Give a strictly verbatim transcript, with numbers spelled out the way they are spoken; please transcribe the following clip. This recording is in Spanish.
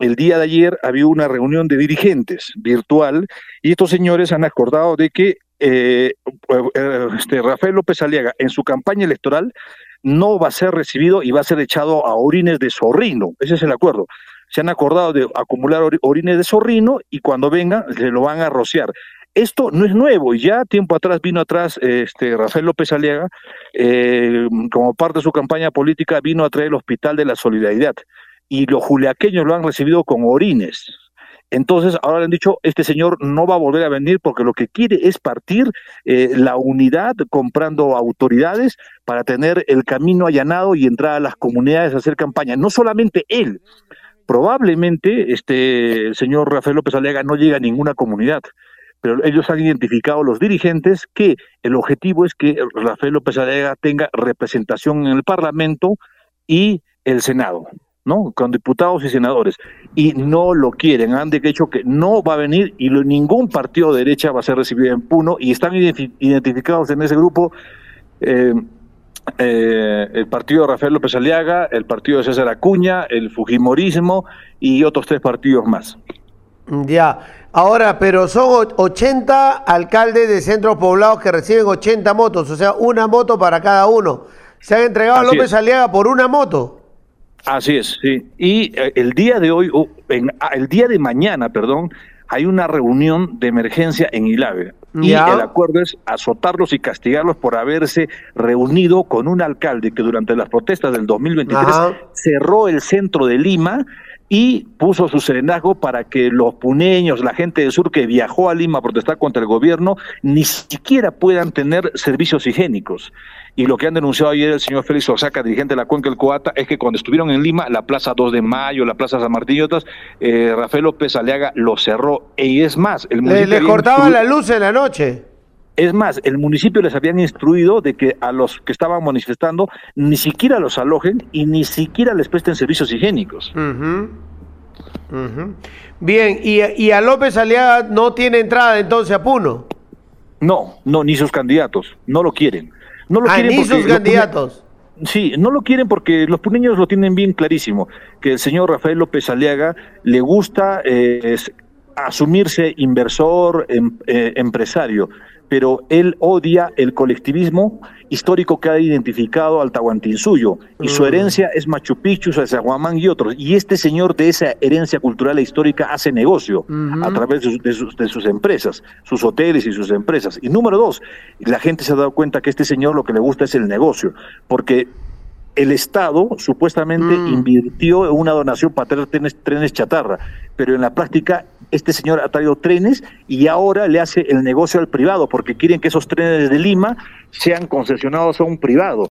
el día de ayer había una reunión de dirigentes virtual y estos señores han acordado de que eh, eh, este, Rafael López Aliaga en su campaña electoral no va a ser recibido y va a ser echado a orines de zorrino. Ese es el acuerdo. Se han acordado de acumular or orines de zorrino y cuando vengan se lo van a rociar. Esto no es nuevo, ya tiempo atrás vino atrás este, Rafael López Aliaga, eh, como parte de su campaña política, vino a traer el Hospital de la Solidaridad y los juliaqueños lo han recibido con orines. Entonces ahora le han dicho, este señor no va a volver a venir porque lo que quiere es partir eh, la unidad comprando autoridades para tener el camino allanado y entrar a las comunidades a hacer campaña. No solamente él, probablemente este, el señor Rafael López Aliaga no llega a ninguna comunidad, pero ellos han identificado, los dirigentes, que el objetivo es que Rafael López Aliaga tenga representación en el Parlamento y el Senado, ¿no? Con diputados y senadores, y no lo quieren, han dicho que no va a venir y lo, ningún partido de derecha va a ser recibido en Puno, y están identificados en ese grupo eh, eh, el partido de Rafael López Aliaga, el partido de César Acuña, el Fujimorismo y otros tres partidos más. Ya, ahora, pero son ochenta alcaldes de centros poblados que reciben ochenta motos, o sea, una moto para cada uno. Se han entregado Así a López es. Aliaga por una moto. Así es, sí. Y eh, el día de hoy, uh, en, ah, el día de mañana, perdón, hay una reunión de emergencia en Ilave. Y Ya. el acuerdo es azotarlos y castigarlos por haberse reunido con un alcalde que durante las protestas del dos mil veintitrés Ajá. cerró el centro de Lima y puso su serenazgo para que los puneños, la gente del sur que viajó a Lima a protestar contra el gobierno, ni siquiera puedan tener servicios higiénicos. Y lo que han denunciado ayer el señor Félix Osaca, dirigente de la Cuenca del Coata, es que cuando estuvieron en Lima, la Plaza dos de Mayo, la Plaza San Martín y otras, eh, Rafael López Aliaga lo cerró. Y es más, el Le, municipio le había cortaban instru- la luz en la noche. es más, el municipio les habían instruido de que a los que estaban manifestando ni siquiera los alojen y ni siquiera les presten servicios higiénicos. Ujú, ujú. Bien, y, y a López Aliaga no tiene entrada entonces a Puno. No, no, ni sus candidatos, no lo quieren. No lo Ah, quieren ni porque sus los pune- candidatos. Sí, no lo quieren porque los puneños lo tienen bien clarísimo, que el señor Rafael López Aliaga le gusta eh, es, asumirse inversor, em, eh, empresario, pero él odia el colectivismo histórico que ha identificado al Tahuantinsuyo, y su Mm. herencia es Machu Picchu, Sacsayhuamán y otros, y este señor de esa herencia cultural e histórica hace negocio Ujú. a través de, sus- de sus, de sus empresas, sus hoteles y sus empresas. Y número dos, la gente se ha dado cuenta que este señor lo que le gusta es el negocio, porque el Estado supuestamente Mm. invirtió en una donación para traer trenes, trenes chatarra, pero en la práctica este señor ha traído trenes y ahora le hace el negocio al privado, porque quieren que esos trenes de Lima sean concesionados a un privado.